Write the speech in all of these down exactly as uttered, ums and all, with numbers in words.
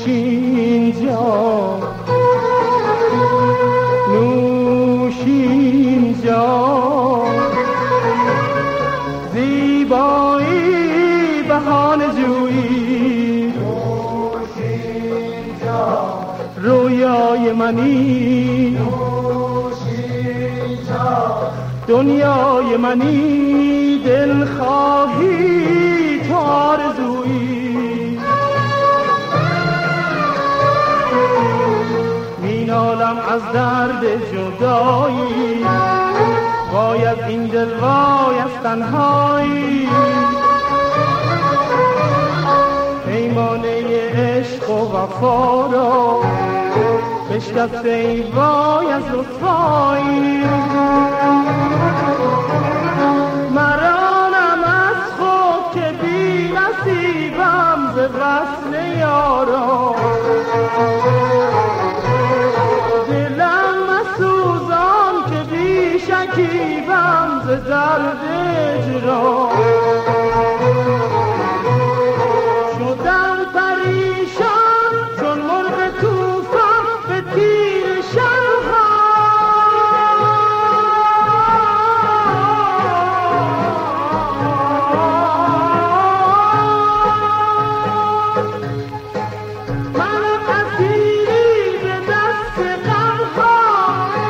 نوشین جان نوشین جان زیبایی بهانه جویی نوشین جان رویای منی نوشین جان دنیای منی دل خواهی تو آرزویی مینالم از درد جدایی وای از این دل وای از تنهایی پیمانه عشق و وفا را بشکسته ای وای از رسوایی مرانم از خود که بی نصیبم ز وصل یارا دلم مسوزان که بی شکیبم ز درد اجرا شدم پریشان چون مرغ طوفان به تیر شبها منم اسیری به دست غمها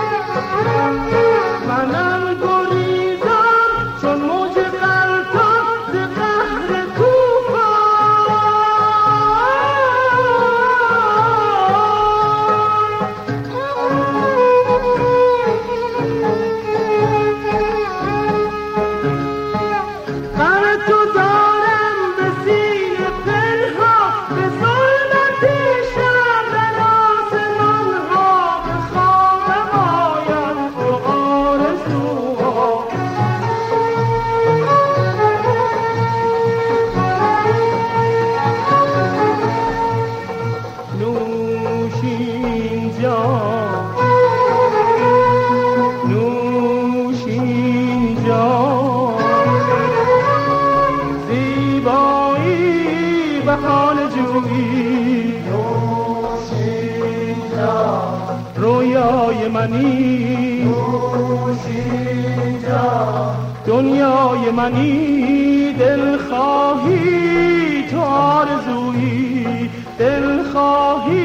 منم گریزان چون موج غلطان ز قهر بهانه جویی نوشین جان رویای منی نوشین جان دنیای منی دل خواهی تو آرزویی دل خواهی